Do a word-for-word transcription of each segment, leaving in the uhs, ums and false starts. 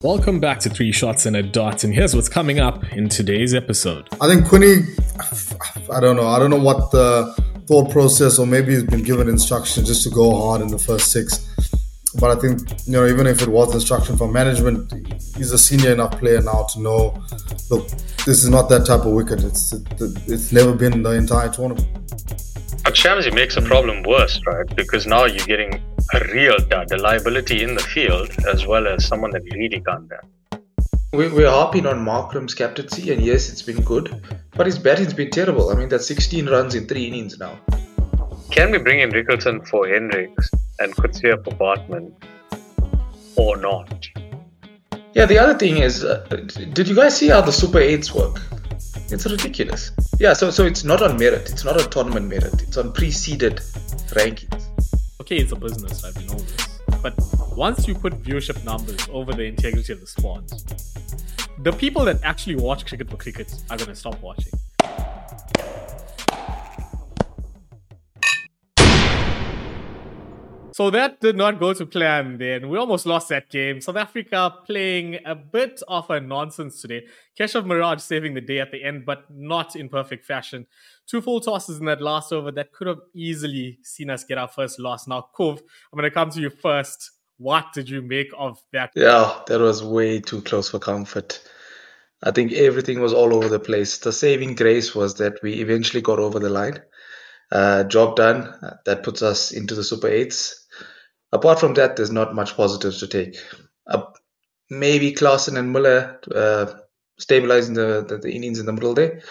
Welcome back to Three Shots and a Dot, and here's what's coming up in today's episode. I think Quinny, I don't know. I don't know what the thought process, or maybe he's been given instruction just to go hard in the first six. But I think, you know, even if it was instruction from management, he's a senior enough player now to know, look, this is not that type of wicket. It's it, it's never been the entire tournament. But Shamsi makes the problem worse, right? Because now you're getting a real dud, a liability in the field, as well as someone that really can't bat. We, we're harping on Markram's captaincy, and yes, it's been good, but his batting's been terrible. I mean, that's sixteen runs in three innings now. Can we bring in Rickleton for Hendricks and Coetzee for Bartman, or not? Yeah, the other thing is, uh, did you guys see how the Super eights work? It's ridiculous. Yeah, so so it's not on merit. It's not on tournament merit. It's on preceded rankings. Okay, it's a business, right? We know this. But once you put viewership numbers over the integrity of the sport, the people that actually watch cricket for cricket are going to stop watching. So that did not go to plan then. We almost lost that game. South Africa playing a bit of a nonsense today. Keshav Miraj saving the day at the end, but not in perfect fashion. Two full tosses in that last over that could have easily seen us get our first loss. Now, Kov, I'm going to come to you first. What did you make of that? Yeah, that was way too close for comfort. I think everything was all over the place. The saving grace was that we eventually got over the line. Uh, job done. That puts us into the Super eights. Apart from that, there's not much positives to take. Uh, maybe Klaasen and Muller uh, stabilizing the, the, the innings in the middle there.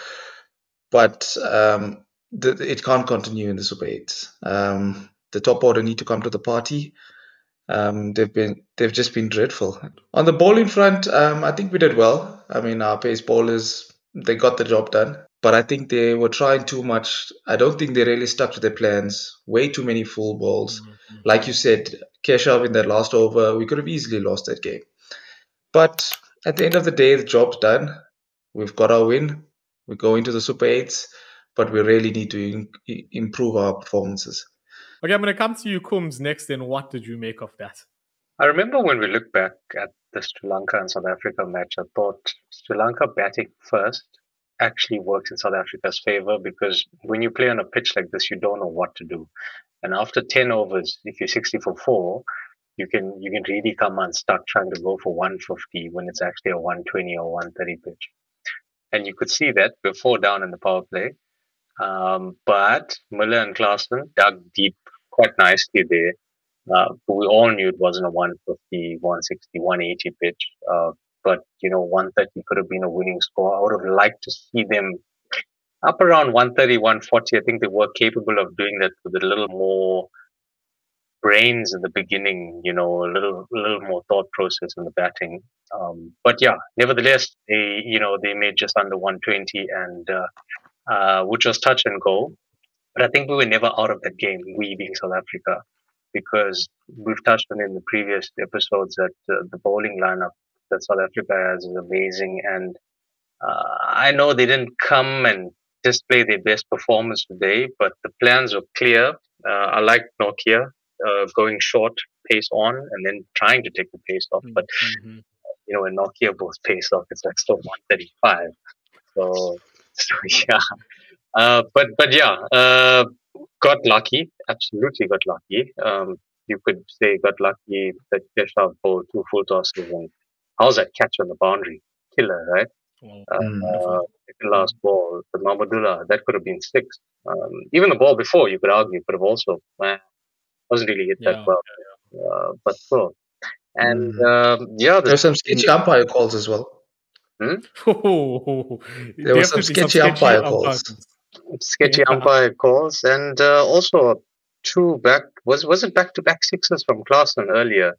But um, the, it can't continue in the Super eights. Um, the top order need to come to the party. Um, they've been they've just been dreadful. On the bowling front, um, I think we did well. I mean, our pace bowlers, they got the job done. But I think they were trying too much. I don't think they really stuck to their plans. Way too many full balls. Mm-hmm. Like you said, Keshav in that last over, we could have easily lost that game. But at the end of the day, the job's done. We've got our win. We go into the Super eights, but we really need to in- improve our performances. Okay, I'm going to come to you, Kums, next. And what did you make of that? I remember when we look back at the Sri Lanka and South Africa match, I thought Sri Lanka batting first actually works in South Africa's favor, because when you play on a pitch like this, you don't know what to do. And after ten overs, if you're sixty for four, you can you can really come unstuck trying to go for one fifty when it's actually a one twenty or one thirty pitch. And you could see that we're four down in the power play. Um, but Muller and Klaasen dug deep quite nicely there. Uh, but we all knew it wasn't a one fifty, one sixty, one eighty pitch. Uh, But, you know, one thirty could have been a winning score. I would have liked to see them up around one thirty, one forty. I think they were capable of doing that with a little more brains in the beginning, you know, a little a little more thought process in the batting. Um, but, yeah, nevertheless, they, you know, they made just under one twenty, and uh, uh, which was touch and go. But I think we were never out of that game, we being South Africa, because we've touched on it in the previous episodes that uh, the bowling lineup that South Africa has is amazing, and uh, I know they didn't come and display their best performance today, but the plans were clear. Uh, I like Nokia uh, going short, pace on, and then trying to take the pace off. But mm-hmm. you know, when Nokia goes pace off, it's like still one thirty-five. So, so yeah. Uh, but but yeah, uh, got lucky. Absolutely got lucky. Um, you could say got lucky that Keshav bowled two full tosses, and how's that catch on the boundary? Killer, right? Oh, uh, uh, second last ball, the Mahmudullah, that could have been six. Um, even the ball before, you could argue, could have also, eh, wasn't really hit yeah, that well. Yeah, yeah. Uh, but still. And mm. um, yeah. The There's some sketchy umpire calls as well. Hmm? Oh, there were some sketchy, some sketchy umpire calls. Sketchy yeah. umpire calls. And uh, also two back, was, was it back to back sixes from Klaasen earlier?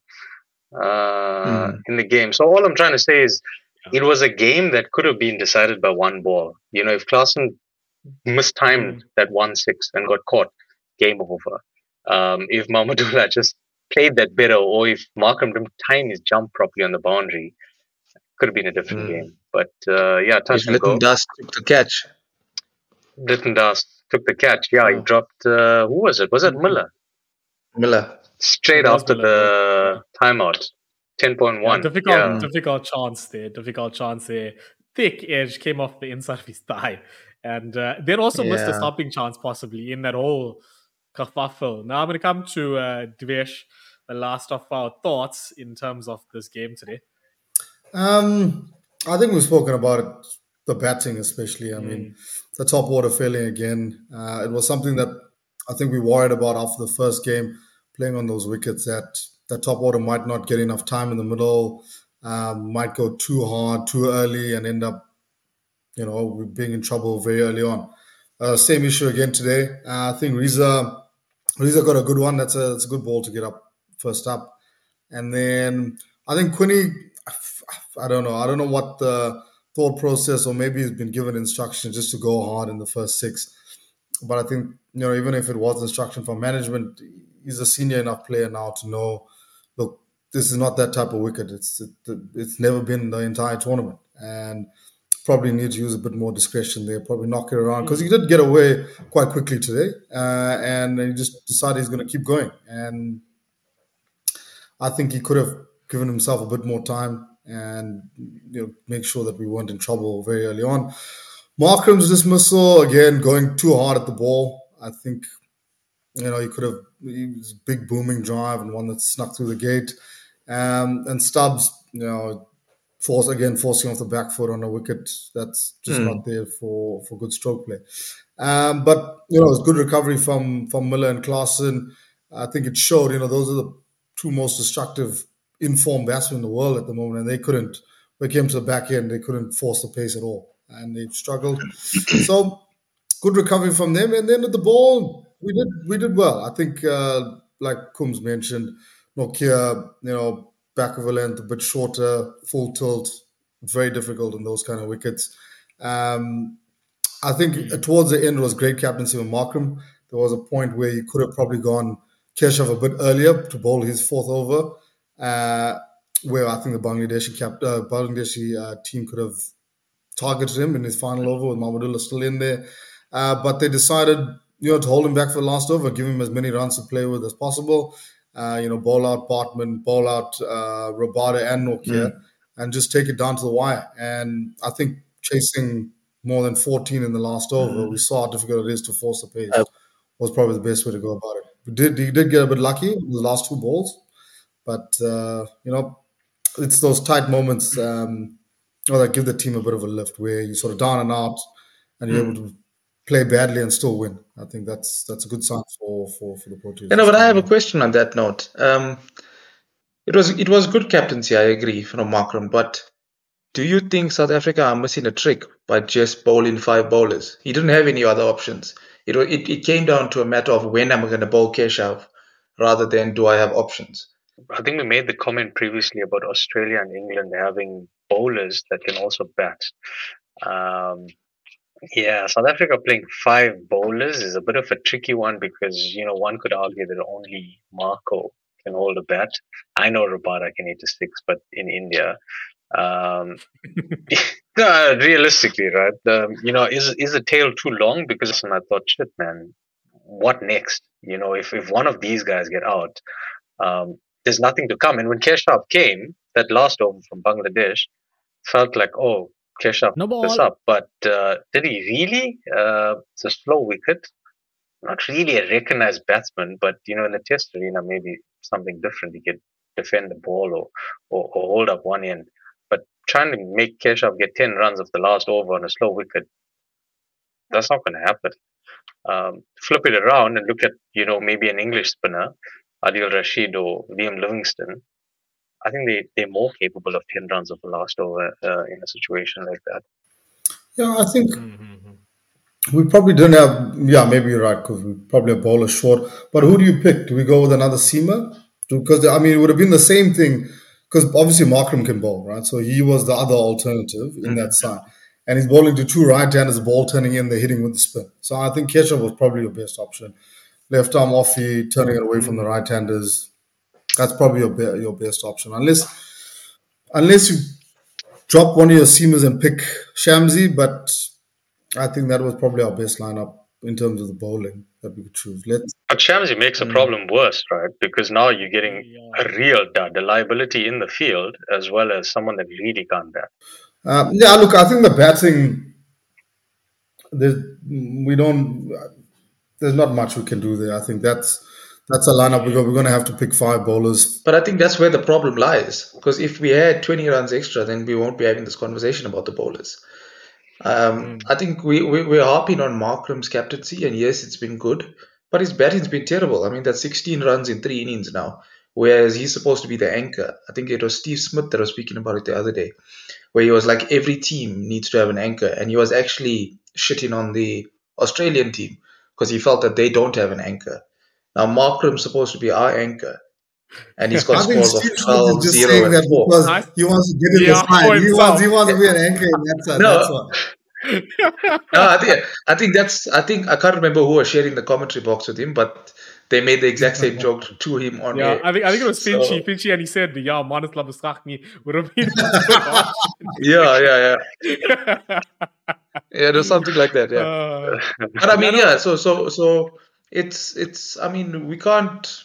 Uh, mm. in the game. So all I'm trying to say is yeah. it was a game that could have been decided by one ball. You know, if Klaasen mistimed mm. that one six and got caught, game over. Um, if Mahmudullah just played that better, or if Markram didn't time his jump properly on the boundary, could have been a different mm. game. But uh, yeah, touch if and go. Lytton Dust took the catch. Lytton Dust took the catch. Yeah, oh. he dropped. Uh, who was it? Was it Miller? Miller. Straight after the timeout. ten point Yeah, one. difficult, Yeah. difficult chance there. Difficult chance there. Thick edge came off the inside of his thigh, and uh, then also missed a Yeah. stopping chance possibly in that whole kerfuffle. Now I'm going to come to uh, Dvesh, the last of our thoughts in terms of this game today. Um, I think we've spoken about it, the batting especially. I Mm. mean, the top order failing again. Uh, it was something that I think we worried about after the first game, playing on those wickets, that the top order might not get enough time in the middle, um, might go too hard, too early, and end up, you know, being in trouble very early on. Uh, same issue again today. Uh, I think Riza, Riza got a good one. That's a, that's a good ball to get up first up. And then I think Quinny, I don't know. I don't know what the thought process, or maybe he's been given instructions just to go hard in the first six. But I think, you know, even if it was instruction from management, he's a senior enough player now to know, look, this is not that type of wicket. It's it, it's never been the entire tournament, and probably need to use a bit more discretion there. Probably knock it around, because he did get away quite quickly today, uh, and he just decided he's going to keep going. And I think he could have given himself a bit more time and, you know, make sure that we weren't in trouble very early on. Markram's dismissal, again, going too hard at the ball. I think, you know, he could have, he was a big booming drive and one that snuck through the gate. Um, and Stubbs, you know, force again forcing off the back foot on a wicket that's just Mm. not there for, for good stroke play. Um, but, you know, it was good recovery from, from Miller and Klaasen. I think it showed, you know, those are the two most destructive informed batsmen in the world at the moment, and they couldn't, when it came to the back end, they couldn't force the pace at all, and they struggled. So good recovery from them. And then at the ball, we did we did well. I think, uh, like Coombs mentioned, Nokia, you know, back of a length, a bit shorter, full tilt, very difficult in those kind of wickets. Um, I think towards the end was great captaincy of Markram. There was a point where you could have probably gone Keshav a bit earlier to bowl his fourth over, uh, where I think the Bangladeshi cap, uh, Bangladeshi uh, team could have targeted him in his final over with Mahmudullah still in there. Uh, but they decided, you know, to hold him back for the last over, give him as many runs to play with as possible. Uh, you know, bowl out Bartman, bowl out uh, Rabada and Nokia, Mm. and just take it down to the wire. And I think chasing more than fourteen in the last over, we saw how difficult it is to force the pace, Uh, was probably the best way to go about it. We did, he did get a bit lucky in the last two balls, but, uh, you know, it's those tight moments um, or that give the team a bit of a lift, where you're sort of down and out and you're able to play badly and still win. I think that's that's a good sign for, for, for the Proteas. You know, but I have a question on that note. Um, it was it was good captaincy, I agree, from Markram. But do you think South Africa are missing a trick by just bowling five bowlers? He didn't have any other options. It wa- it, it came down to a matter of when am I going to bowl Keshav, rather than do I have options. I think we made the comment previously about Australia and England having bowlers that can also bat. Um, yeah, South Africa playing five bowlers is a bit of a tricky one, because, you know, one could argue that only Marco can hold a bat. I know Rabada can hit a six, but in India, um, no, realistically, right? Um, you know, is is the tail too long? Because I thought, shit, man, what next? You know, if if one of these guys get out, um, there's nothing to come. And when Keshav came, that last over from Bangladesh, felt like, oh, Keshav No put this ball. up. But uh, did he really? Uh, it's a slow wicket. Not really a recognized batsman, but, you know, in the test arena, maybe something different. He could defend the ball or, or, or hold up one end. But trying to make Keshav get ten runs of the last over on a slow wicket, that's not going to happen. Um, flip it around and look at, you know, maybe an English spinner, Adil Rashid or Liam Livingston. I think they, they're more capable of ten runs of the last over uh, in a situation like that. Yeah, I think Mm-hmm. we probably didn't have, yeah, maybe you're right, because we probably have bowlers short. But who do you pick? Do we go with another seamer? Because, I mean, it would have been the same thing, because obviously Markram can bowl, right? So he was the other alternative in that side. And he's bowling to two right-handers, ball turning in, they're hitting with the spin. So I think Keshav was probably your best option. Left arm offy, turning it away from the right-handers. That's probably your be- your best option. Unless unless you drop one of your seamers and pick Shamsi, but I think that was probably our best lineup in terms of the bowling. that we could choose. Let's. But Shamsi makes the Mm. problem worse, right? Because now you're getting Yeah. a real dud, a liability in the field, as well as someone that really can't bat. Uh, yeah, look, I think the batting, there's, we don't, there's not much we can do there. I think that's that's a lineup we're, we're going to have to pick five bowlers. But I think that's where the problem lies. Because if we had twenty runs extra, then we won't be having this conversation about the bowlers. Um, Mm. I think we, we, we're harping on Markram's captaincy, and yes, it's been good, but his batting's been terrible. I mean, that's sixteen runs in three innings now, whereas he's supposed to be the anchor. I think it was Steve Smith that was speaking about it the other day, where he was like, every team needs to have an anchor, and he was actually shitting on the Australian team because he felt that they don't have an anchor. Now, Markram's supposed to be our anchor, and he's got I think scores of Steve Smith twelve, is just zero, saying and that four. because I- he wants to get in Yeah, the side. for He himself. wants, he wants to be an anchor in that side. No. That's why. No, I think I think that's I think I can't remember who was sharing the commentary box with him, but they made the exact same joke to him on Yeah, air. I think I think it was So- Finchy, Finchy, and he said, "Yeah, Manus Labusrachni would have been." a Yeah, yeah, yeah, good yeah. There's something like that. Yeah, Uh, but I mean, no, yeah. So, so, so it's it's. I mean, we can't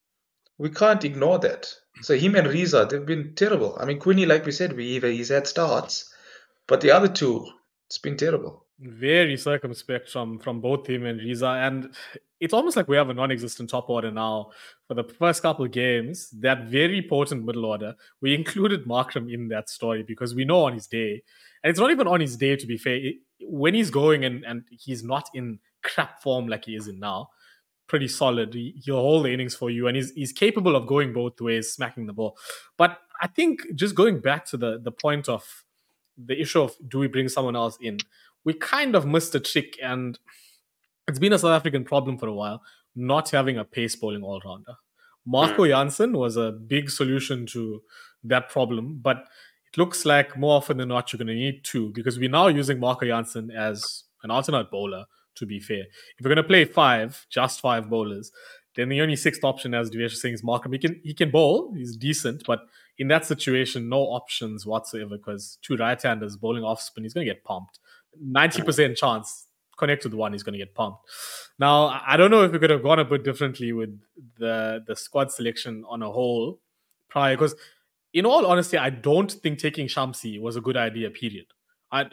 we can't ignore that. So him and Riza, they've been terrible. I mean, Quinny, like we said, we he's had starts, but the other two, it's been terrible. very circumspect from from both him and Riza, and it's almost like we have a non-existent top order now. For the first couple of games, that very potent middle order, we included Markram in that story because we know on his day, and it's not even on his day to be fair. It, when he's going and and he's not in crap form like he is in now, pretty solid. He, he'll hold the innings for you, and he's he's capable of going both ways, smacking the ball. But I think just going back to the the point of the issue of do we bring someone else in, we kind of missed a trick, and it's been a South African problem for a while, not having a pace bowling all rounder. Marco Janssen was a big solution to that problem, but it looks like more often than not you're going to need two because we're now using Marco Janssen as an alternate bowler. To be fair, if we're going to play five, just five bowlers, then the only sixth option, as Divesh is saying, is Markham. He can he can bowl, he's decent, but in that situation, no options whatsoever because two right-handers bowling off spin, he's going to get pumped. ninety percent chance connect with one, he's going to get pumped. Now, I I don't know if we could have gone a bit differently with the the squad selection on a whole prior, because in all honesty, I don't think taking Shamsi was a good idea. Period. I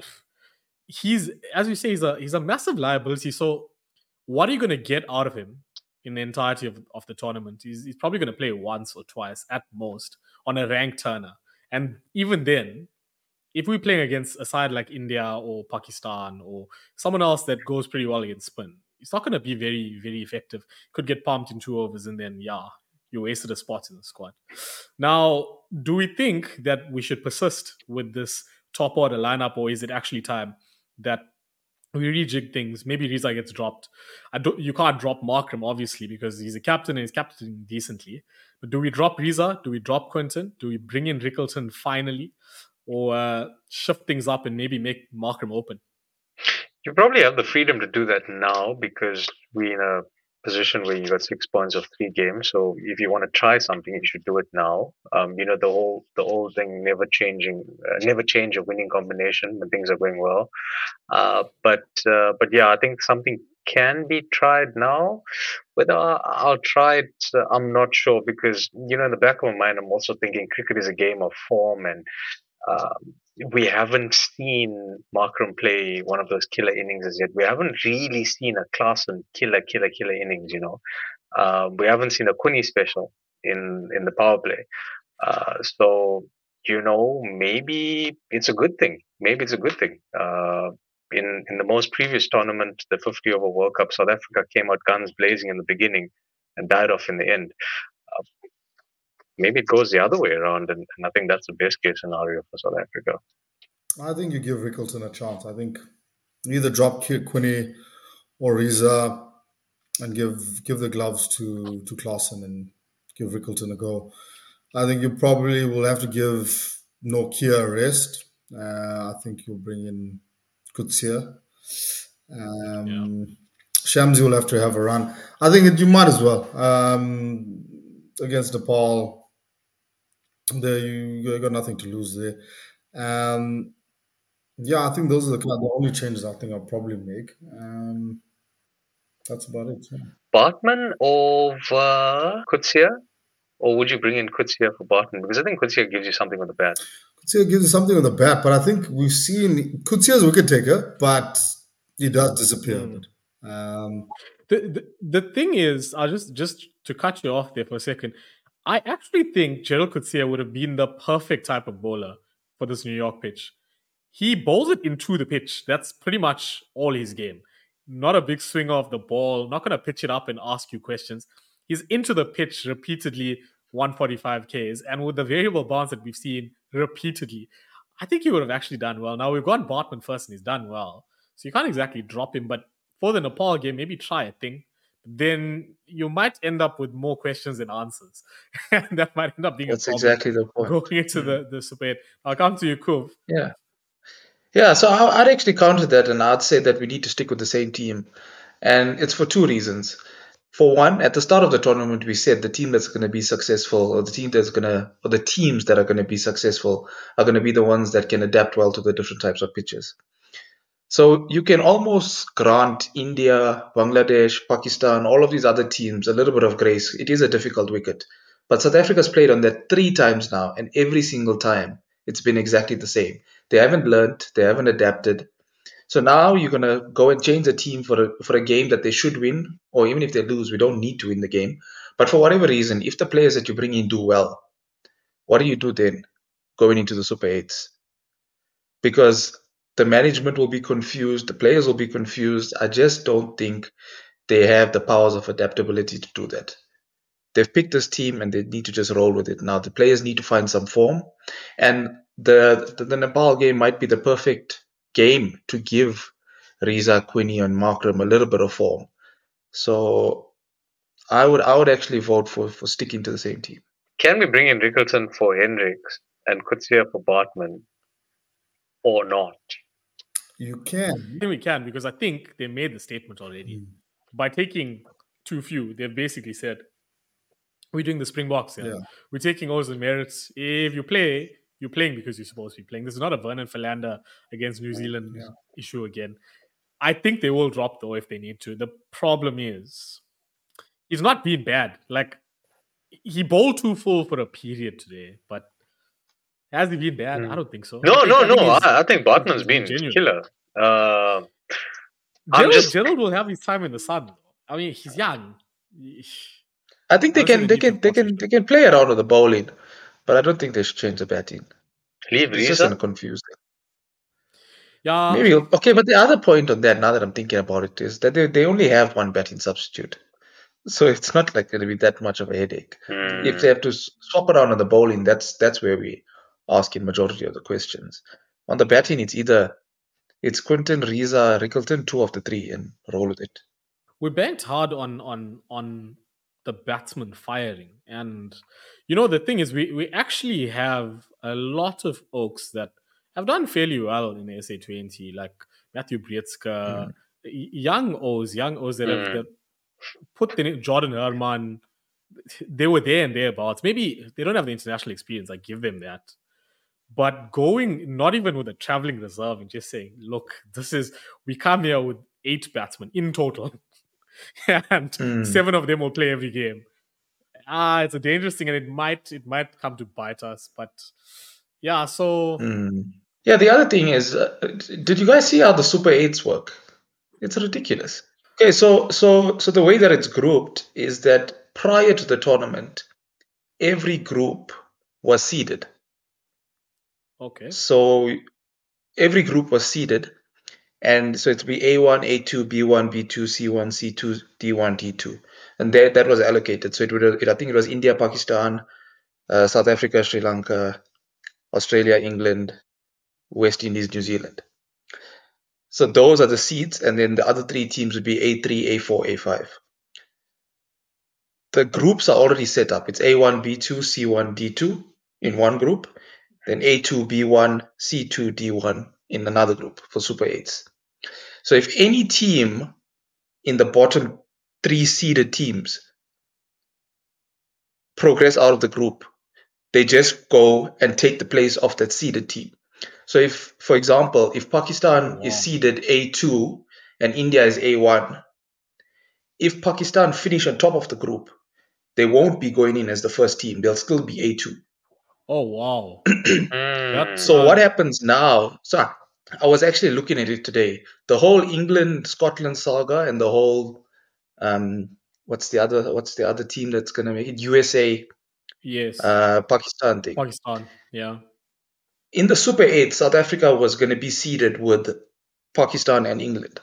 he's as you say, he's a he's a massive liability. So, what are you going to get out of him in the entirety of, of the tournament? He's, he's probably going to play once or twice at most on a ranked turner, and even then, if we're playing against a side like India or Pakistan or someone else that goes pretty well against spin, it's not going to be very, very effective. Could get pumped in two overs and then, yeah, you wasted a spot in the squad. Now, do we think that we should persist with this top order lineup, or is it actually time that we rejig things? Maybe Riza gets dropped. I don't, you can't drop Markram, obviously, because he's a captain and he's captaining decently. But do we drop Riza? Do we drop Quinton? Do we bring in Rickleton finally? Or uh, shift things up and maybe make Markram open? You probably have the freedom to do that now because we're in a position where you got six points of three games. So if you want to try something, you should do it now. Um, you know the whole the whole thing, never changing, uh, never change a winning combination when things are going well. Uh, but uh, but yeah, I think something can be tried now. Whether I'll try it, uh, I'm not sure because you know in the back of my mind, I'm also thinking cricket is a game of form and. Um, we haven't seen Markram play one of those killer innings as yet. We haven't really seen a Klaasen killer, killer, killer innings. You know, uh, we haven't seen a Quinny special in in the power play. Uh, so you know, maybe it's a good thing. Maybe it's a good thing. Uh, in in the most previous tournament, the fifty over World Cup, South Africa came out guns blazing in the beginning and died off in the end. Uh, maybe it goes the other way around, and, and I think that's the best case scenario for South Africa. I think you give Rickleton a chance. I think either drop Quinny or Riza and give give the gloves to to Klaasen and give Rickleton a go. I think you probably will have to give Nokia a rest. Uh, I think you'll bring in Kutsia. Um, yeah. Shamsi will have to have a run. I think it, you might as well. Um, against Nepal, there you, you got nothing to lose there. Um, yeah, I think those are the, the only changes I think I'll probably make. Um, That's about it. Yeah. Bartman over Kutsia? Or would you bring in Kutsia for Bartman? Because I think Kutsia gives you something on the bat. Kutsia gives you something on the bat, but I think we've seen Kutsia's a wicket taker, but he does disappear Mm. a bit. Um, The, the the thing is, I'll just just to cut you off there for a second. I actually think Gerald Coetzee would have been the perfect type of bowler for this New York pitch. He bowls it into the pitch. That's pretty much all his game. Not a big swinger of the ball. Not going to pitch it up and ask you questions. He's into the pitch repeatedly, one forty-five Ks, and with the variable bounce that we've seen repeatedly, I think he would have actually done well. Now we've gone Bartman first, and he's done well, so you can't exactly drop him. But for the Nepal game, maybe try a thing. Then you might end up with more questions than answers, and that might end up being That's a problem exactly the point. going into the the Super eight. I'll come to you, Kuv. Yeah. Yeah, so I- I'd actually counter that, and I'd say that we need to stick with the same team. And it's for two reasons. For one, at the start of the tournament, we said the team that's going to be successful, or the team that's going to, or the teams that are going to be successful, are going to be the ones that can adapt well to the different types of pitches. So you can almost grant India, Bangladesh, Pakistan, all of these other teams a little bit of grace. It is a difficult wicket. But South Africa's played on that three times now, and every single time it's been exactly the same. They haven't learned, they haven't adapted. So now you're going to go and change the team for a, for a game that they should win, or even if they lose, we don't need to win the game. But for whatever reason, if the players that you bring in do well, what do you do then going into the Super eights? Because the management will be confused, the players will be confused. I just don't think they have the powers of adaptability to do that. They've picked this team and they need to just roll with it. Now the players need to find some form, and the the, the Nepal game might be the perfect game to give Riza, Quinny, and Markram a little bit of form. So I would I would actually vote for for sticking to the same team. Can we bring in Rickleton for Hendricks and Kutsia for Bartman, or not? you can. I think we can because I think they made the statement already. Mm. By taking too few, they've basically said, we're doing the Springboks here. Yeah. We're taking all the merits. If you play, you're playing because you're supposed to be playing. This is not a Vernon Philander against New Zealand Yeah. issue again. I think they will drop though if they need to. The problem is, he's not been bad. Like, he bowled too full for a period today, but has he been bad? Mm. I don't think so. No, I think, no, I think no. he's- I, I think Bartman's he's been genuine. killer. Uh, I'm Gerald, just- Gerald will have his time in the sun. I mean, he's young. I think they I don't see can the they need can for they can force they can play around with the bowling, but I don't think they should change the batting. leave It's just Riza. gonna confuse them. Yeah, Maybe okay, but the other point on that, now that I'm thinking about it, is that they, they only have one batting substitute, so it's not like going to be that much of a headache. Hmm. If they have to s- swap around on the bowling, that's that's where we asking majority of the questions. On the batting, it's either it's Quinton, Riza, Rickleton, two of the three, and roll with it. we banked hard on on on the batsman firing, and you know the thing is, we we actually have a lot of oaks that have done fairly well in the S A twenty, like Matthew Brietzka, y- young O's, young O's that have Mm. that put the name Jordan Herman. They were there and thereabouts. Maybe they don't have the international experience. I give them that. But going not even with a traveling reserve and just saying, look, this is we come here with eight batsmen in total, and Mm. seven of them will play every game. Ah, it's a dangerous thing, and it might it might come to bite us. But yeah, so Mm. Yeah, the other thing is, uh, did you guys see how the Super Eights work? It's ridiculous. Okay, so so so the way that it's grouped is that prior to the tournament, every group was seeded. okay, So every group was seeded, and so it's be A one, A two, B one, B two, C one, C two, D one, D two, and that that was allocated. So it would it, I think it was India, Pakistan, uh, South Africa, Sri Lanka, Australia, England, West Indies, New Zealand. So those are the seeds, and then the other three teams would be A three, A four, A five. The groups are already set up. It's A one, B two, C one, D two in one group, then A two, B one, C two, D one in another group for Super eights. So if any team in the bottom three seeded teams progress out of the group, they just go and take the place of that seeded team. So if, for example, if Pakistan Wow. is seeded A two and India is A one, if Pakistan finish on top of the group, they won't be going in as the first team. They'll still be A two. Oh wow! Mm. So what happens now? So I was actually looking at it today. The whole England Scotland saga and the whole um, what's the other what's the other team that's gonna make it? U S A, Yes, uh, Pakistan thing. Pakistan. Yeah. In the Super eight, South Africa was going to be seeded with Pakistan and England.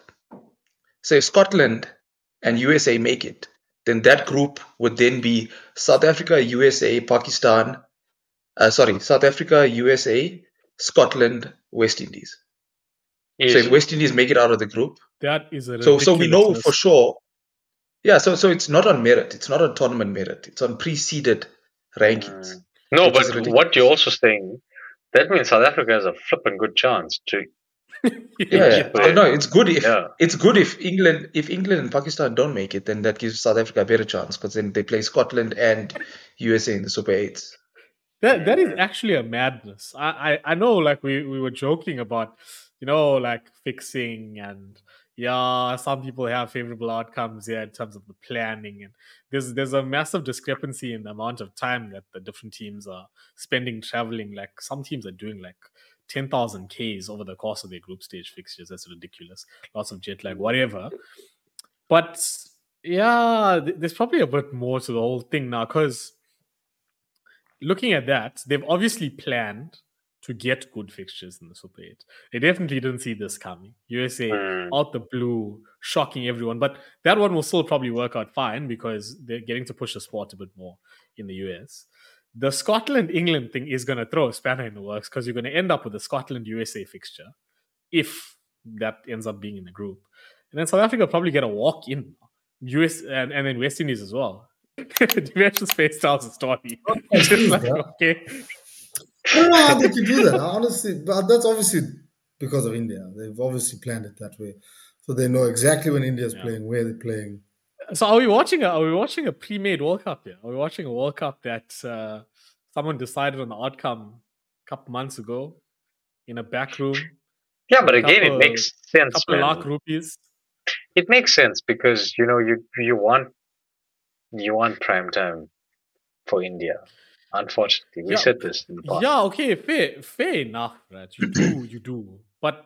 So if Scotland and U S A make it, then that group would then be South Africa, U S A, Pakistan, uh, sorry, South Africa, U S A, Scotland, West Indies. Yes. So if West Indies make it out of the group, That is a so so we know ridiculous for sure. Yeah, so so it's not on merit. It's not on tournament merit. It's on preceded rankings. Mm. No, which is but ridiculous. what you're also saying, that means South Africa has a flipping good chance to. Yeah, Yeah. yeah. No, it's good if Yeah. it's good if England if England and Pakistan don't make it, then that gives South Africa a better chance because then they play Scotland and U S A in the Super Eights. That that is actually a madness. I, I, I know, like we, we were joking about, you know, like fixing and yeah, some people have favorable outcomes here in terms of the planning, and there's there's a massive discrepancy in the amount of time that the different teams are spending traveling. Like some teams are doing like ten thousand Ks over the course of their group stage fixtures. That's ridiculous. Lots of jet lag, whatever. But yeah, th- there's probably a bit more to the whole thing now because looking at that, they've obviously planned to get good fixtures in the Super eight. They definitely didn't see this coming. U S A Mm. out the blue, shocking everyone. But that one will still probably work out fine because they're getting to push the sport a bit more in the U S. The Scotland-England thing is going to throw a spanner in the works because you're going to end up with a Scotland-U S A fixture if that ends up being in the group. And then South Africa will probably get a walk-in. U S and, and then West Indies as well. Divesh face tells a story. It's just like, okay. I don't know how they can do that. Honestly, but that's obviously because of India. They've obviously planned it that way, so they know exactly when India's Yeah. playing, where they're playing. So are we watching a are we watching a pre-made World Cup here? Are we watching a World Cup that uh, someone decided on the outcome a couple months ago in a back room? Yeah, but A again, couple- it makes sense. Couple of man. lakh rupees. It makes sense because you know you you want you want prime time for India. Unfortunately, we Yeah. said this in the past. Yeah, okay, fair, fair enough, right? You do, you do, but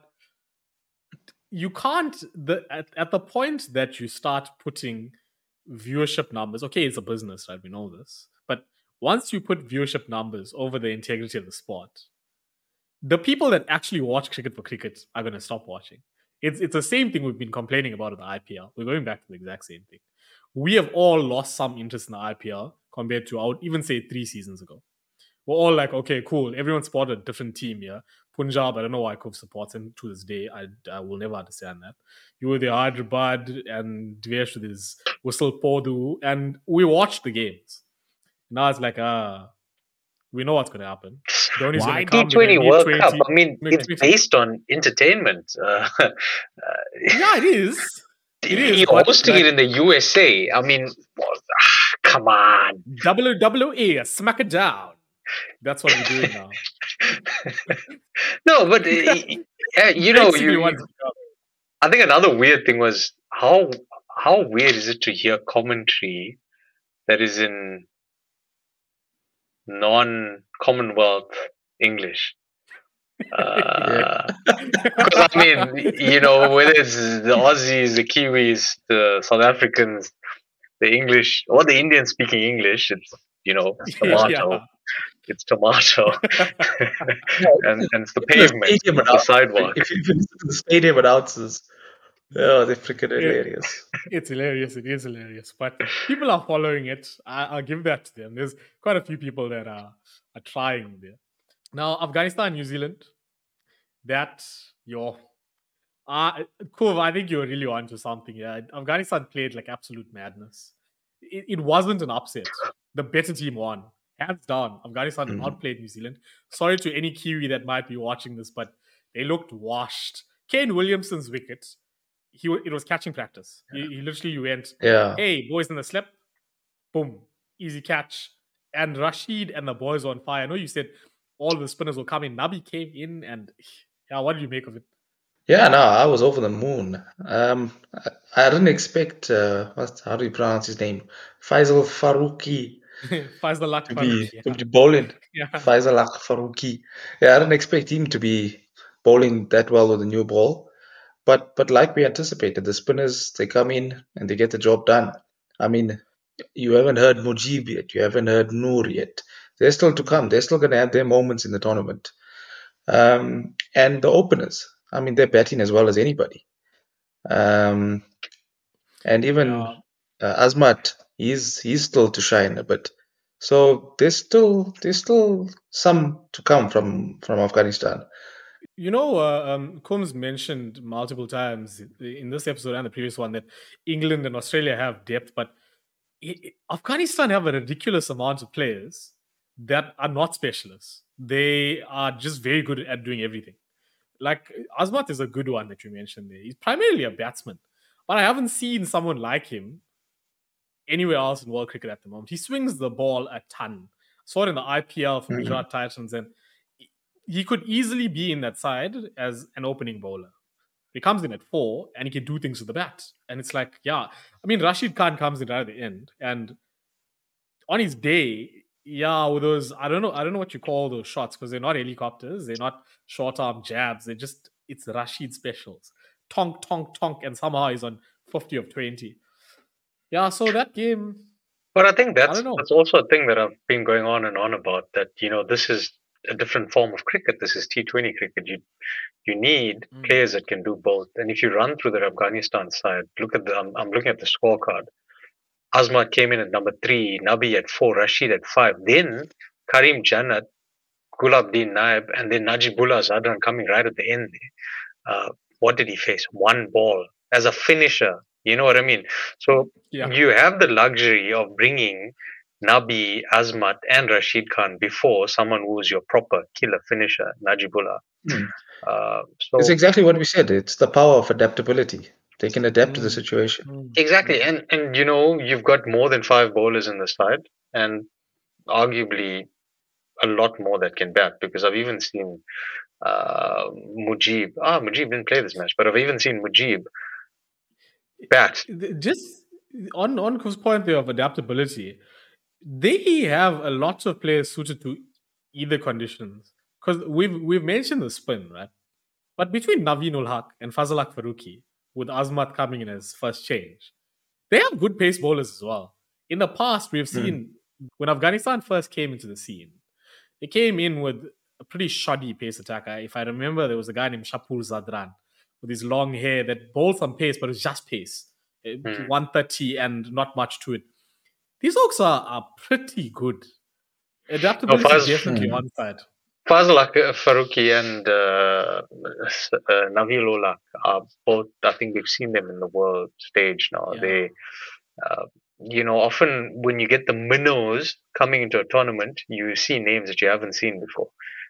you can't. The at, at the point that you start putting viewership numbers, okay, it's a business, right? We know this, but once you put viewership numbers over the integrity of the sport, the people that actually watch cricket for cricket are going to stop watching. It's it's the same thing we've been complaining about in the I P L. We're going back to the exact same thing. We have all lost some interest in the I P L compared to, I would even say, three seasons ago. We're all like, okay, cool. Everyone supported a different team here. Punjab, I don't know why Kuv supports him to this day. I, I will never understand that. You were the Hyderabad and Dvesh with his Whistle Podu, and we watched the games. Now it's like, ah, we know what's going to happen. Dhoni's Why gonna come, T twenty they're gonna World need Cup? twenty. I mean, Make it's twenty. based on entertainment. Uh, uh, Yeah, it is. It is. You're but hosting like, it in the U S A. I mean, well, ah, come on. W W E, smack it down. That's what we're doing now. No, but uh, uh, you know, Basically you, what- you- I think another weird thing was how how weird is it to hear commentary that is in non-Commonwealth English? Because I mean, you know, whether it's the Aussies, the Kiwis, the South Africans, the English, or the Indians speaking English, it's you know, it's tomato, Yeah. it's tomato, and and it's the The pavement, stadium not the announce- sidewalk. If you if you listen to the stadium announcers, oh, they're freaking Yeah. hilarious. It's hilarious. It is hilarious. But people are following it. I, I'll give that to them. There's quite a few people that are, are trying there. Now, Afghanistan, New Zealand, that, yo, uh, Kuv, I think you're really onto something. Yeah, Afghanistan played like absolute madness. It, it wasn't an upset. The better team won. Hands down. Afghanistan Mhm. outplayed New Zealand. Sorry to any Kiwi that might be watching this, but they looked washed. Kane Williamson's wicket, he wa- it was catching practice. He, he literally went, Yeah. hey, boys in the slip, boom, easy catch. And Rashid and the boys were on fire. I know you said all the spinners will come in. Nabi came in, and yeah, what do you make of it? Yeah, no, I was over the moon. Um, I, I didn't expect uh, what's how do you pronounce his name? Faisal Faruqi Faisal Ak to be Farouk, to yeah. be bowling. Yeah. Faisal Ak Faruqi. Yeah, I didn't expect him to be bowling that well with a new ball. But but like we anticipated, the spinners they come in and they get the job done. I mean, you haven't heard Mujib yet, you haven't heard Noor yet. They're still to come. Mm. They're still going to have their moments in the tournament. Um, and the openers, I mean, they're batting as well as anybody. Um, and even Yeah. uh, Azmat, he's he's still to shine a bit. So there's still there's still some to come from from Afghanistan. You know, uh, um, Combs mentioned multiple times in this episode and the previous one that England and Australia have depth, but i- i- Afghanistan have a ridiculous amount of players that are not specialists. They are just very good at doing everything. Like Azmat is a good one that you mentioned there. He's primarily a batsman, but I haven't seen someone like him anywhere else in world cricket at the moment. He swings the ball a ton. Saw it in the I P L for Mm. Gujarat Titans, and he could easily be in that side as an opening bowler. He comes in at four and he can do things with the bat. And it's like, yeah, I mean, Rashid Khan comes in right at the end, and on his day, yeah, with those, I don't know, I don't know what you call those shots because they're not helicopters, they're not short arm jabs, they're just it's Rashid specials. Tonk, tonk, tonk, and somehow he's on fifty of twenty. Yeah, so that game, But I think I don't that's know. that's also a thing that I've been going on and on about. That you know, this is a different form of cricket. This is T Twenty cricket. You you need Mm. players that can do both. And if you run through the Afghanistan side, look at the. I'm, I'm looking at the scorecard. Azmat came in at number three, Nabi at four, Rashid at five. Then Karim Jannat, Gulabdin Naib, and then Najibullah Zadran coming right at the end. Uh, what did he face? One ball as a finisher. You know what I mean? So Yeah. you have the luxury of bringing Nabi, Azmat, and Rashid Khan before someone who's your proper killer finisher, Najibullah. Mm. Uh, It's so exactly what we said. It's the power of adaptability. They can adapt to the Mm. situation. Mm. exactly, Mm. and and you know you've got more than five bowlers in the side, and arguably a lot more that can bat because I've even seen uh, Mujib. Ah, Mujib didn't play this match, but I've even seen Mujib bat. Just on on Ku's point there of adaptability, they have a lot of players suited to either conditions. Because we've we've mentioned the spin, right? But between Naveen ul Haq and Fazal Ak Faruqi, with Azmat coming in as first change, they have good pace bowlers as well. In the past, we've Mm. seen when Afghanistan first came into the scene, they came in with a pretty shoddy pace attacker. If I remember, there was a guy named Shapur Zadran with his long hair that bowled some pace, but it was just pace. Uh, Hmm. one thirty and not much to it. These folks are, are pretty good. No, Adaptability Faz, definitely Mm. on side. Fazal Ak- Faruqi and uh, s- uh, Nabil Ulaq are both, I think we've seen them in the world stage now. Yeah. They, uh, you know, often when you get the minnows coming into a tournament, you see names that you haven't seen before.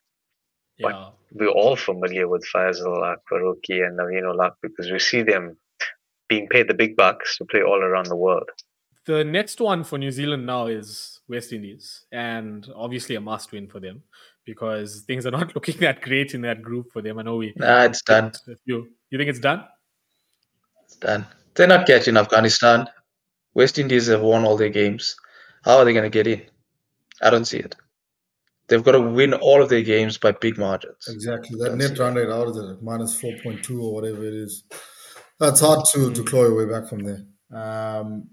But Yeah. we're all familiar with Fazal Ak Faruqi and Naveen Ulaq because we see them being paid the big bucks to play all around the world. The next one for New Zealand now is West Indies, and obviously a must win for them because things are not looking that great in that group for them. I know we Nah, it's done. picked a few. You think it's done? It's done. They're not catching Afghanistan. West Indies have won all their games. How are they going to get in? I don't see it. They've got to win all of their games by big margins. Exactly. That Don't net see run it. rate out of the minus four point two or whatever it is. That's hard to, to Mm. claw your way back from there. Um,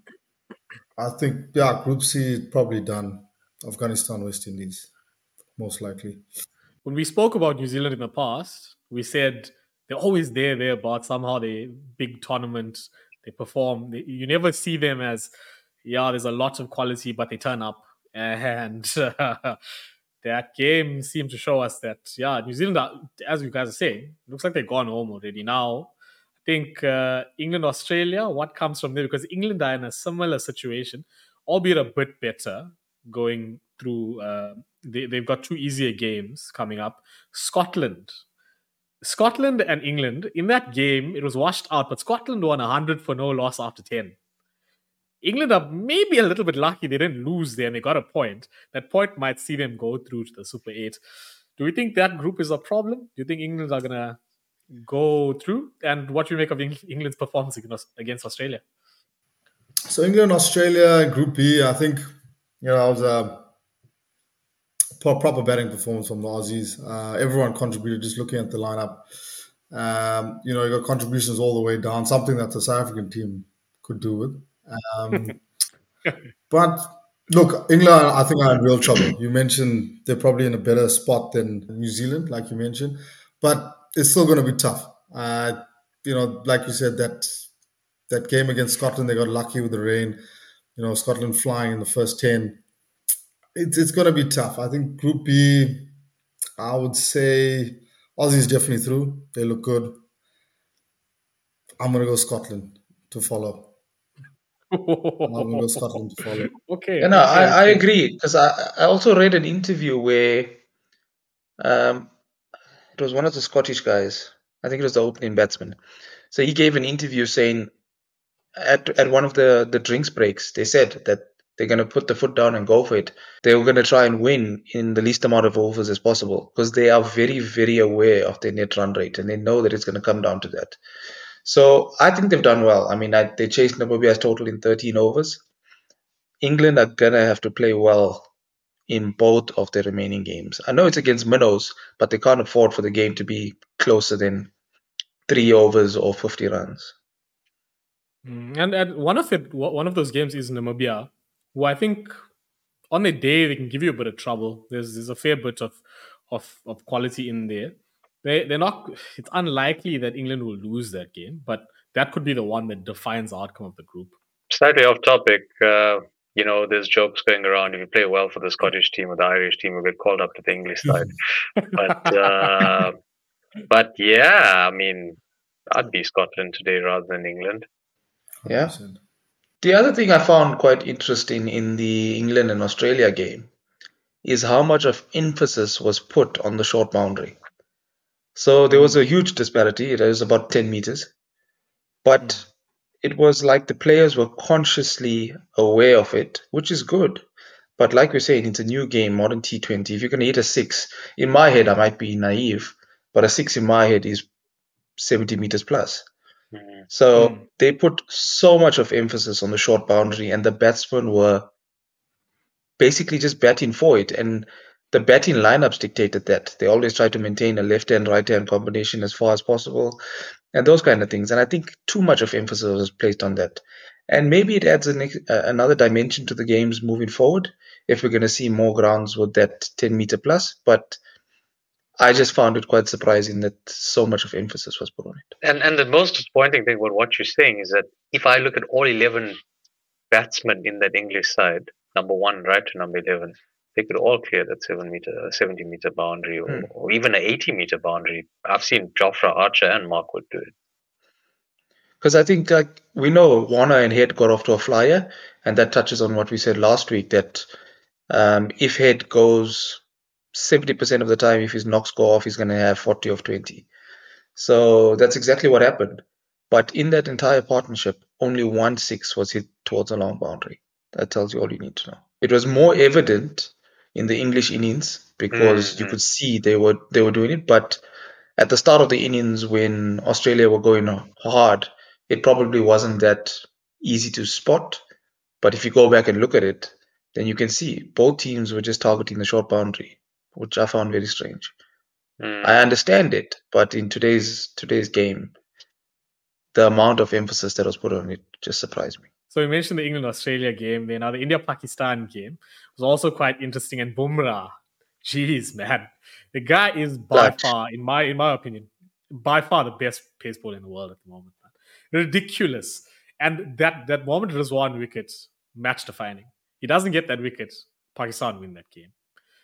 I think, yeah, Group C is probably done. Afghanistan, West Indies, most likely. When we spoke about New Zealand in the past, we said they're always there, thereabouts. Somehow they big tournaments, they perform. They, you never see them as, yeah, there's a lot of quality, but they turn up. And uh, that game seemed to show us that, yeah, New Zealand, are, as you guys are saying, looks like they've gone home already. Now, I think uh, England, Australia, what comes from there? Because England are in a similar situation, albeit a bit better, going through. Uh, they, they've got two easier games coming up. Scotland. Scotland and England, in that game, it was washed out, but Scotland won one hundred for no loss after ten. England are maybe a little bit lucky they didn't lose there and they got a point. That point might see them go through to the Super eight. Do we think that group is a problem? Do you think England are going to go through, and what you make of England's performance against Australia. So England, Australia, Group B, I think, you know, it was a proper batting performance from the Aussies. Uh, everyone contributed, just looking at the lineup. Um, you know, you got contributions all the way down, something that the South African team could do with. Um, but look, England, I think, are in real trouble. You mentioned they're probably in a better spot than New Zealand, like you mentioned, but it's still going to be tough. Uh, you know, like you said, that that game against Scotland, they got lucky with the rain. You know, Scotland flying in the first ten. It's it's going to be tough. I think Group B, I would say Aussies definitely through. They look good. I'm going to go Scotland to follow. I'm going to go Scotland to follow. Okay. Yeah, no, okay, I, okay. I agree, because I, I also read an interview where um, it was one of the Scottish guys. I think it was the opening batsman. So he gave an interview saying at at one of the, the drinks breaks, they said that they're going to put the foot down and go for it. They were going to try and win in the least amount of overs as possible, because they are very, very aware of their net run rate, and they know that it's going to come down to that. So I think they've done well. I mean, I, they chased Namibia's total in thirteen overs. England are going to have to play well in both of their remaining games. I know it's against minnows, but they can't afford for the game to be closer than three overs or fifty runs. Mm, And and one of it, one of those games is Namibia, who I think on a day they can give you a bit of trouble. There's there's a fair bit of of, of quality in there. They they're not. It's unlikely that England will lose that game, but that could be the one that defines the outcome of the group. Slightly off topic, uh, you know, there's jokes going around. If you play well for the Scottish team or the Irish team, you'll get called up to the English side. But uh, but yeah, I mean, I'd be Scotland today rather than England. Yeah. one hundred percent. The other thing I found quite interesting in the England and Australia game is how much of emphasis was put on the short boundary. So there was a huge disparity. It was about ten meters. But it was like the players were consciously aware of it, which is good. But like we're saying, it's a new game, modern T twenty. If you're going to hit a six, in my head, I might be naive, but a six in my head is seventy meters plus. Mhm. So Mm. they put so much of emphasis on the short boundary, and the batsmen were basically just batting for it. And the batting lineups dictated that. They always try to maintain a left hand, right hand combination as far as possible, and those kind of things. And I think too much of emphasis was placed on that. And maybe it adds an, uh, another dimension to the games moving forward if we're going to see more grounds with that ten meter plus. But I just found it quite surprising that so much of emphasis was put on it. And and the most disappointing thing about what you're saying is that if I look at all eleven batsmen in that English side, number one right to number eleven, they could all clear that seven meter, seventy meter boundary, or, Hmm. or even an eighty meter boundary. I've seen Jofra Archer and Mark Wood do it. Because I think like we know Warner and Head got off to a flyer, and that touches on what we said last week, that um, if Head goes seventy percent of the time, if his knocks go off, he's going to have forty of twenty. So that's exactly what happened. But in that entire partnership, only one six was hit towards a long boundary. That tells you all you need to know. It was more evident in the English innings because you Mhm. could see they were they were doing it. But at the start of the innings, when Australia were going hard, it probably wasn't that easy to spot. But if you go back and look at it, then you can see both teams were just targeting the short boundary, which I found very strange. Mm. I understand it, but in today's today's game, the amount of emphasis that was put on it just surprised me. So we mentioned the England-Australia game. Then now the India-Pakistan game was also quite interesting. And Bumrah, jeez, man, the guy is by Clutch. far, in my in my opinion, by far the best pace bowler in the world at the moment. Man. Ridiculous. And that that moment Rizwan wicket, match defining. He doesn't get that wicket, Pakistan win that game.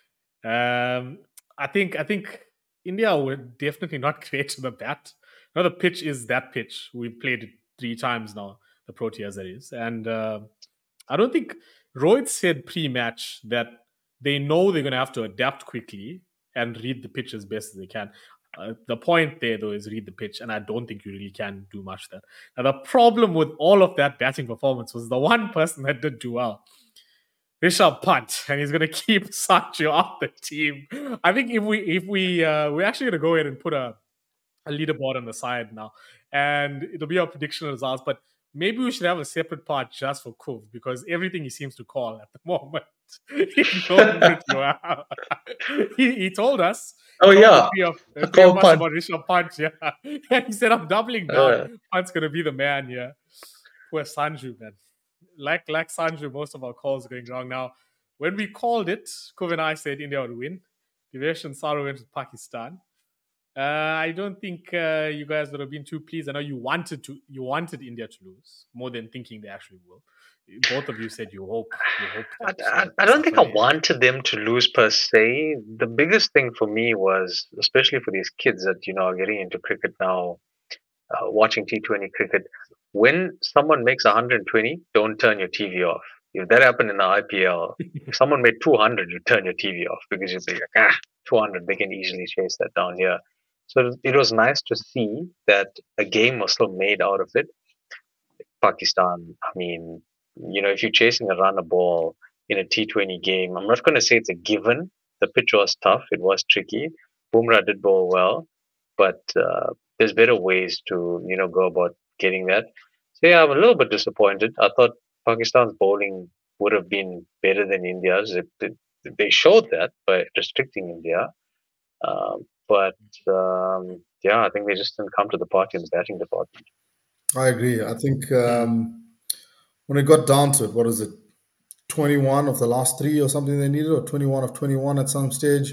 Um, I think I think India were definitely not great to the bat. Now the pitch is that pitch. We've played it three times now, the Proteas that is. And uh, I don't think Rohit said pre-match that they know they're going to have to adapt quickly and read the pitch as best as they can. Uh, the point there, though, is read the pitch, and I don't think you really can do much there. Now, the problem with all of that batting performance was the one person that did do well, Rishabh Pant, and he's going to keep Sanju off the team. I think if we if we uh, we're actually going to go ahead and put a a leaderboard on the side now, and it'll be our prediction results. But maybe we should have a separate part just for Kuv, because everything he seems to call at the moment. he, he told us. Oh told yeah, the three of, the a three of call us punt. about Rishabh Pant, yeah. And he said, "I'm doubling down. Oh, yeah. Pant's gonna be the man." Yeah, poor Sanju, man. Like like Sanju, most of our calls are going wrong now. When we called it, Kuv and I said India would win. Divesh and Saru went with Pakistan. Uh, I don't think uh, you guys would have been too pleased. I know you wanted to, you wanted India to lose more than thinking they actually will. Both of you said you hope. You hope I, that, I, uh, I don't think I Safa- wanted them to lose per se. The biggest thing for me was, especially for these kids that you know are getting into cricket now, uh, watching T twenty cricket. When someone makes one hundred twenty, don't turn your T V off. If that happened in the I P L, if someone made two hundred, you turn your T V off because you think, ah, two hundred, they can easily chase that down here. So it was nice to see that a game was still made out of it. Pakistan, I mean, you know, if you're chasing a run a ball in a T twenty game, I'm not going to say it's a given. The pitch was tough. It was tricky. Bumrah did bowl well, but uh, there's better ways to, you know, go about getting that. So yeah, I'm a little bit disappointed. I thought Pakistan's bowling would have been better than India's. It, it, they showed that by restricting India. Um, but um, yeah, I think they just didn't come to the party in the batting department. I agree. I think um, when it got down to it, what is it, twenty-one of the last three or something they needed, or twenty-one of twenty-one at some stage,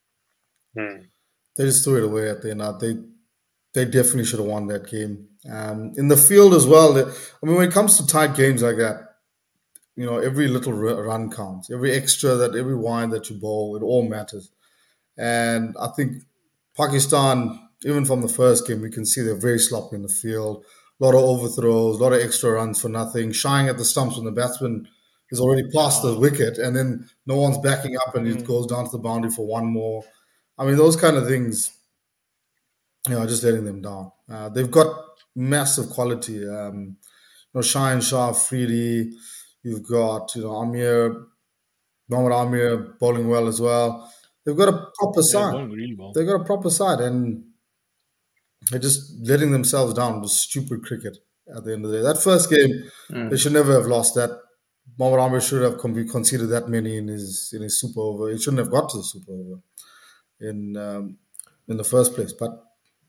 Hmm. they just threw it away at the end. They they definitely should have won that game. Um, in the field as well. they- I mean, when it comes to tight games like that, you know, every little r- run counts. Every extra that every wide that you bowl, it all matters. And I think Pakistan, even from the first game, we can see they're very sloppy in the field. A lot of overthrows, a lot of extra runs for nothing, shying at the stumps when the batsman is already past the wicket, and then no one's backing up, and it goes down to the boundary for one more. I mean, those kind of things, you know, just letting them down. Uh, they've got massive quality. Um, you know, Shine Shah, Freedy, you've got, you know, Amir, Mohammad Amir bowling well as well. They've got a proper Yeah, side. bowling really well. They've got a proper side, and they're just letting themselves down with stupid cricket at the end of the day. That first game, they should never have lost that. Mohammad Amir should have con- conceded that many in his in his super over. He shouldn't have got to the super over in um, in the first place. But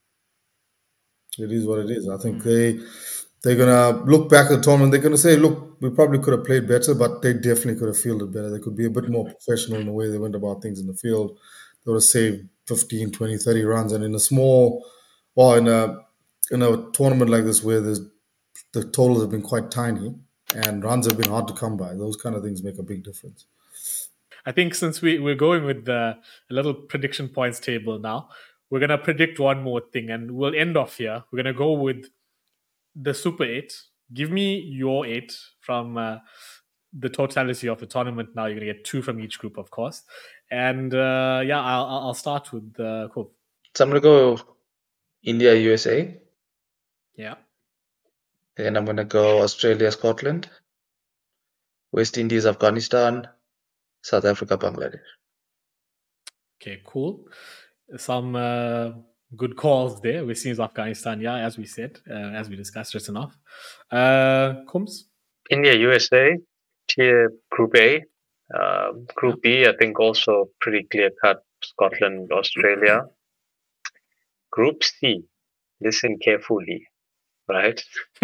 it is what it is. I think they they're gonna look back at the tournament. They're gonna say, "Look, we probably could have played better, but they definitely could have fielded better. They could be a bit more professional in the way they went about things in the field. They would have saved fifteen, twenty, thirty runs. And in a small, well, in a in a tournament like this where there's the totals have been quite tiny and runs have been hard to come by, those kind of things make a big difference." I think since we, we're going with the a little prediction points table now, we're going to predict one more thing and we'll end off here. We're going to go with the Super eight. Give me your eight from uh, the totality of the tournament. Now you're going to get two from each group, of course. And uh, yeah, I'll, I'll start with the Kuv. So I'm gonna go India, U S A. Yeah. Then I'm gonna go Australia, Scotland, West Indies, Afghanistan, South Africa, Bangladesh. Okay, cool. Some uh, good calls there. West Indies, Afghanistan, yeah, as we said, uh, as we discussed just enough. Uh, Kums? India, U S A, tier Group A. Uh, group B, I think also pretty clear cut. Scotland, Australia. Group C, listen carefully, right?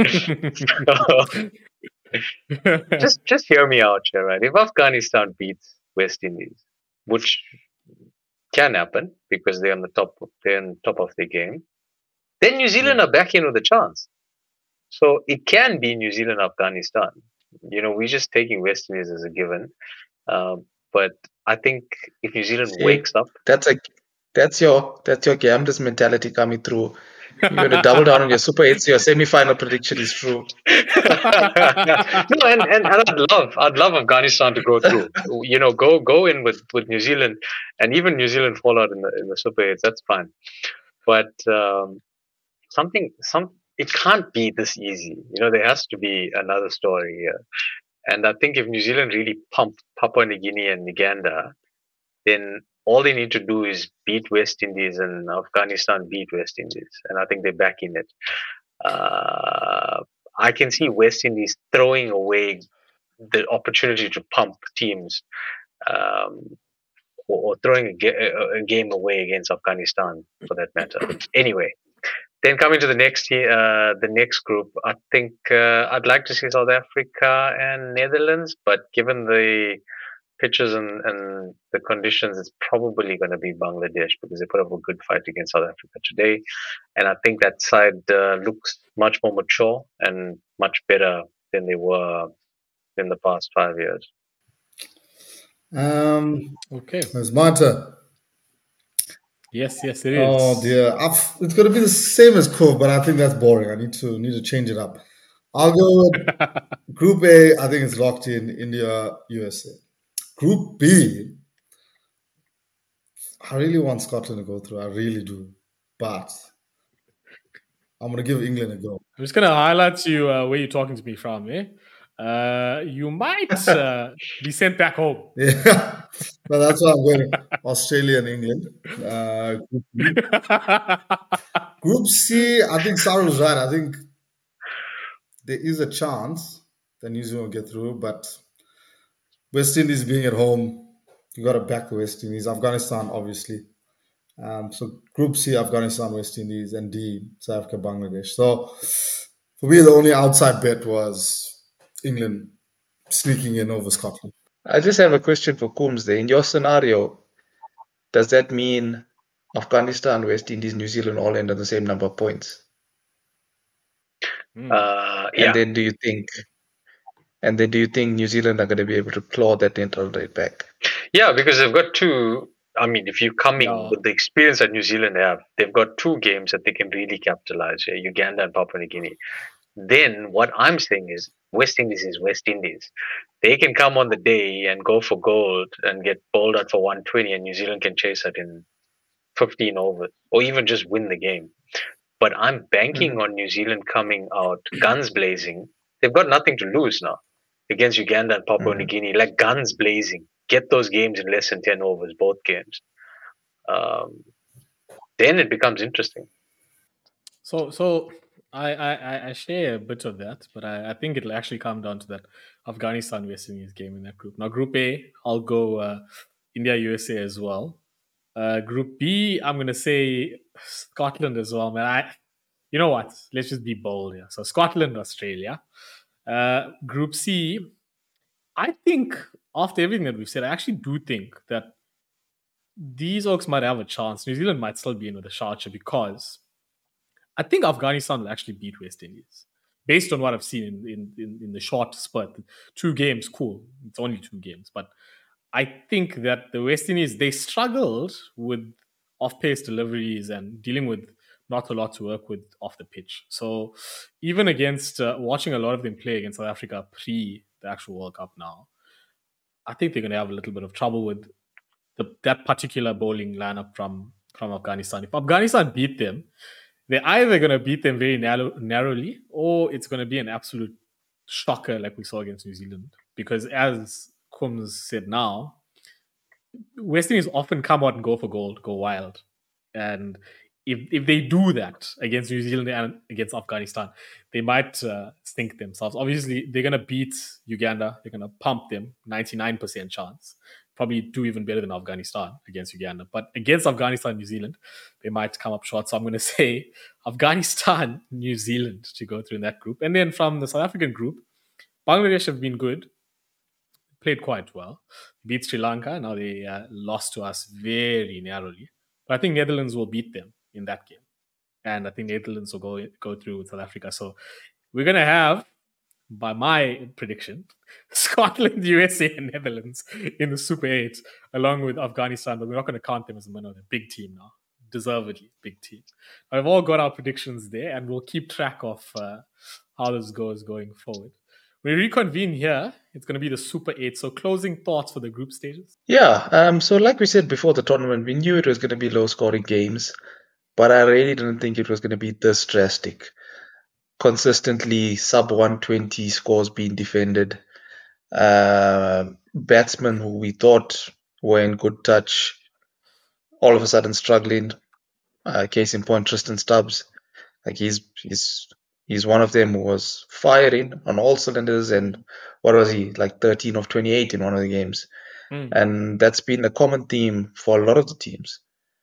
just just hear me out here, right? If Afghanistan beats West Indies, which can happen because they're on the top, they're on top of the game, then New Zealand Yeah. are back in with a chance. So it can be New Zealand, Afghanistan. You know, we're just taking West Indies as a given. Um, but I think if New Zealand See, wakes up, That's a that's your that's your Gamdis mentality coming through. You're gonna double down on your Super eight, so your semi-final prediction is true. no, and, and, and I'd love, I'd love Afghanistan to go through. You know, go go in with, with New Zealand, and even New Zealand fall out in the in the Super Eights. That's fine. But um, something, some it can't be this easy. You know, there has to be another story here. And I think if New Zealand really pump Papua New Guinea and Uganda, then all they need to do is beat West Indies, and Afghanistan beat West Indies, and I think they're back in it. Uh, I can see West Indies throwing away the opportunity to pump teams, um, or, or throwing a, ga- a, a game away against Afghanistan, for that matter. Anyway, then coming to the next uh, the next group, I think uh, I'd like to see South Africa and Netherlands, but given the pitches and, and the conditions, it's probably going to be Bangladesh because they put up a good fight against South Africa today. And I think that side uh, looks much more mature and much better than they were in the past five years. Um, Okay. it's my turn. Yes, yes, it is. Oh dear, I've, it's going to be the same as Cove, but I think that's boring. I need to need to change it up. I'll go with Group A. I think it's locked in: India, U S A. Group B, I really want Scotland to go through. I really do, but I'm going to give England a go. I'm just going to highlight to you uh, where you're talking to me from, eh? Uh, you might uh, be sent back home. Yeah, but that's why I'm going Australia and England. Uh, Group B. Group C, I think Sarah was right. I think there is a chance that New Zealand will get through, but West Indies being at home, you got to back the West Indies. Afghanistan, obviously. Um, so Group C, Afghanistan, West Indies, and D, South Africa, Bangladesh. So for me, the only outside bet was England sneaking in over Scotland. I just have a question for Coombs there. In your scenario, does that mean Afghanistan, West Indies, New Zealand all end on the same number of points? Uh, And yeah, then do you think and then do you think New Zealand are going to be able to claw that neutral rate back? yeah, because they've got two. I mean, if you're coming Yeah. with the experience that New Zealand have, they've got two games that they can really capitalize: yeah, Uganda and Papua New Guinea. Then what I'm saying is West Indies is West Indies. They can come on the day and go for gold and get bowled out for one twenty, and New Zealand can chase it in fifteen overs or even just win the game. But I'm banking Mm-hmm. on New Zealand coming out guns blazing. They've got nothing to lose now against Uganda and Papua Mhm. New Guinea, like guns blazing. Get those games in less than ten overs, both games. Um, then it becomes interesting. So, so I, I, I- I share a bit of that, but I, I think it'll actually come down to that Afghanistan West Indies game in that group. Now, Group A, I'll go uh, India U S A as well. Uh, group B, I'm gonna say Scotland as well, man. I, you know what? Let's just be bold here. So Scotland, Australia. Uh, group C, I think after everything that we've said, I actually do think that these Oaks might have a chance. New Zealand might still be in with a shot because I think Afghanistan will actually beat West Indies. Based on what I've seen in, in, in, in the short spurt. Two games, cool. It's only two games. But I think that the West Indies, they struggled with off-pace deliveries and dealing with not a lot to work with off the pitch. So even against, uh, watching a lot of them play against South Africa pre the actual World Cup now, I think they're going to have a little bit of trouble with the, that particular bowling lineup from, from Afghanistan. If Afghanistan beat them, they're either going to beat them very narrow, narrowly or it's going to be an absolute shocker like we saw against New Zealand. Because as Coombs said now, West Indies often come out and go for gold, go wild. And if if they do that against New Zealand and against Afghanistan, they might uh, stink themselves. Obviously, they're going to beat Uganda. They're going to pump them, ninety-nine percent chance. Probably do even better than Afghanistan against Uganda. But against Afghanistan, New Zealand, they might come up short. So I'm going to say Afghanistan, New Zealand to go through in that group. And then from the South African group, Bangladesh have been good, played quite well, beat Sri Lanka. Now they uh, lost to us very narrowly. But I think Netherlands will beat them in that game. And I think Netherlands will go, go through with South Africa. So we're going to have, by my prediction, Scotland, U S A, and Netherlands in the Super eight, along with Afghanistan, but we're not going to count them as a winner. They're a big team now, deservedly big team. I've all got our predictions there, and we'll keep track of uh, how this goes going forward. When we reconvene here, it's going to be the Super eight. So closing thoughts for the group stages? Yeah, um, so like we said before the tournament, we knew it was going to be low-scoring games, but I really didn't think it was going to be this drastic. Consistently sub one twenty scores being defended. Uh, batsmen who we thought were in good touch all of a sudden struggling. Uh, case in point, Tristan Stubbs. Like he's he's he's one of them who was firing on all cylinders, and what was he, like thirteen of twenty-eight in one of the games? Mm. And that's been a common theme for a lot of the teams.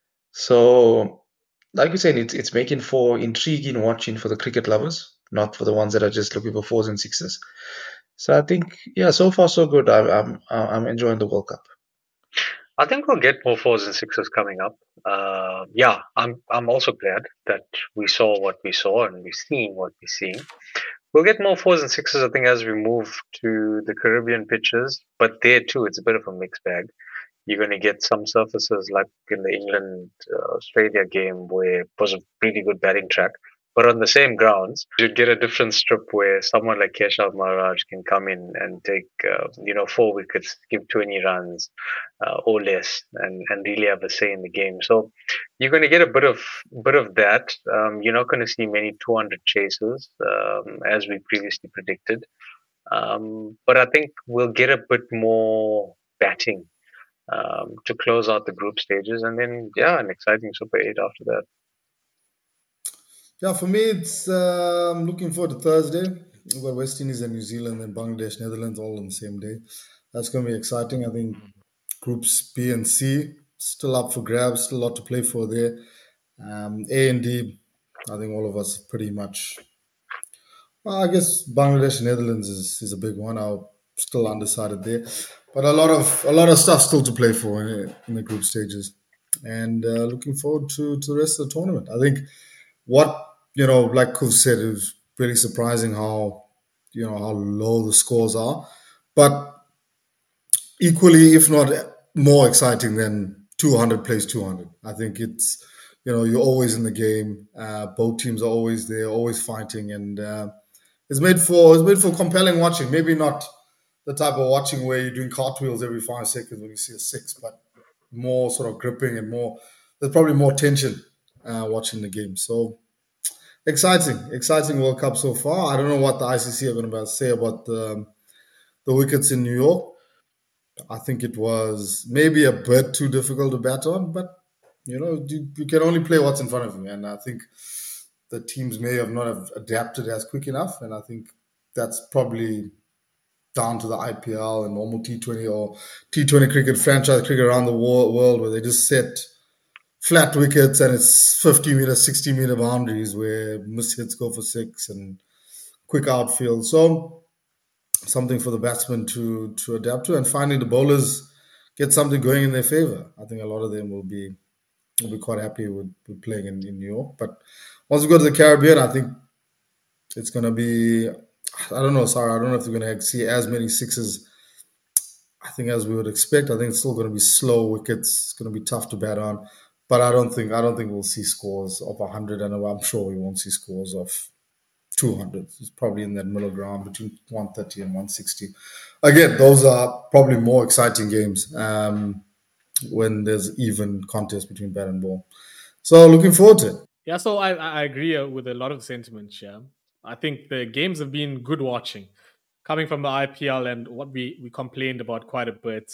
So, like you said, it's it's making for intriguing watching for the cricket lovers, not for the ones that are just looking for fours and sixes. So I think, yeah, so far so good. I'm I'm I'm enjoying the World Cup. I think we'll get more fours and sixes coming up. Uh, yeah, I'm I'm also glad that we saw what we saw and we've seen what we've seen. We'll get more fours and sixes, I think, as we move to the Caribbean pitches. But there too, it's a bit of a mixed bag. You're going to get some surfaces like in the England uh, Australia game where it was a pretty good batting track. But on the same grounds, you'd get a different strip where someone like Keshav Maharaj can come in and take, uh, you know, four wickets, give twenty runs uh, or less, and, and really have a say in the game. So you're going to get a bit of bit of that. Um, you're not going to see many two hundred chases um, as we previously predicted. Um, but I think we'll get a bit more batting um, to close out the group stages, and then yeah, an exciting Super Eight after that. Yeah, for me, it's uh, I'm looking forward to Thursday. We've got West Indies and New Zealand and Bangladesh, Netherlands all on the same day. That's going to be exciting. I think groups B and C still up for grabs, still a lot to play for there. Um, A and D, I think all of us pretty much. Well, I guess Bangladesh and Netherlands is, is a big one. I'm still undecided there, but a lot of a lot of stuff still to play for in, in the group stages, and uh, looking forward to to the rest of the tournament. I think what you know, like Kuv said, it was really surprising how you know how low the scores are, but equally, if not more exciting than two hundred plays two hundred. I think it's you know you're always in the game. Uh, both teams are always there, always fighting, and uh, it's made for it's made for compelling watching. Maybe not the type of watching where you're doing cartwheels every five seconds when you see a six, but more sort of gripping and more. There's probably more tension uh, watching the game. So exciting, exciting World Cup so far. I don't know what the I C C are going to say about the, the wickets in New York. I think it was maybe a bit too difficult to bat on, but you know you, you can only play what's in front of you, and I think the teams may have not have adapted as quick enough, and I think that's probably down to the I P L and normal T twenty or T twenty cricket, franchise cricket around the world, where they just set flat wickets and it's fifty meter, sixty meter boundaries where miss hits go for six and quick outfield. So something for the batsmen to to adapt to, and finally the bowlers get something going in their favor. I think a lot of them will be will be quite happy with, with playing in, in New York. But once we go to the Caribbean, I think it's going to be, I don't know, sorry, I don't know if we're going to see as many sixes, I think, as we would expect. I think it's still going to be slow wickets. It's going to be tough to bat on. But I don't think I don't think we'll see scores of one hundred, and I'm sure we won't see scores of two hundred. It's probably in that middle ground between one thirty and one sixty. Again, those are probably more exciting games um, when there's even contest between bat and ball. So looking forward to it. Yeah, so I, I agree uh, with a lot of the sentiments here. I think the games have been good watching. Coming from the I P L and what we, we complained about quite a bit,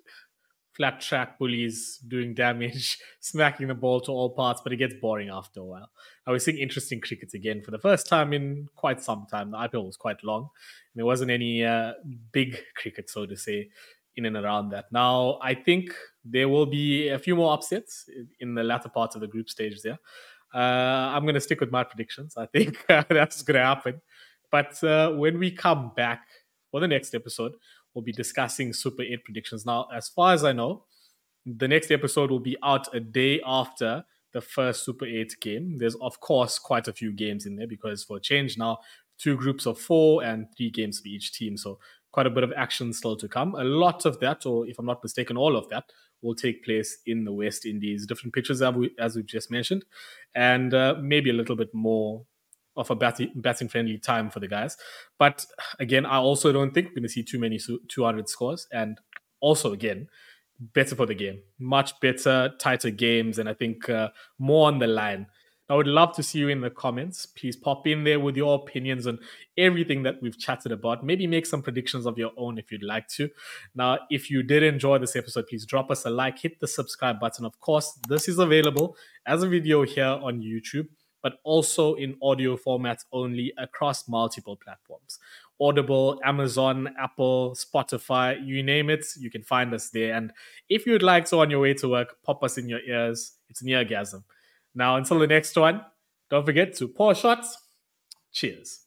flat track bullies doing damage, smacking the ball to all parts, but it gets boring after a while. I was seeing interesting cricket again for the first time in quite some time. The I P L was quite long. There wasn't any uh, big cricket, so to say, in and around that. Now, I think there will be a few more upsets in the latter parts of the group stages there. Uh, I'm going to stick with my predictions. I think uh, that's going to happen. But uh, when we come back for the next episode, we'll be discussing Super eight predictions. Now, as far as I know, the next episode will be out a day after the first Super eight game. There's, of course, quite a few games in there because for a change now, two groups of four and three games for each team. So quite a bit of action still to come. A lot of that, or if I'm not mistaken, all of that will take place in the West Indies. Different pitches, as we've just mentioned, and uh, maybe a little bit more of a batting friendly time for the guys. But again, I also don't think we're going to see too many two hundred scores. And also, again, better for the game. Much better, tighter games, and I think uh, more on the line. I would love to see you in the comments. Please pop in there with your opinions on everything that we've chatted about. Maybe make some predictions of your own if you'd like to. Now, if you did enjoy this episode, please drop us a like, hit the subscribe button. Of course, this is available as a video here on YouTube, but also in audio formats only across multiple platforms. Audible, Amazon, Apple, Spotify, you name it, you can find us there. And if you'd like to, on your way to work, pop us in your ears. It's Neargasm. Now, until the next one, don't forget to pour shots. Cheers.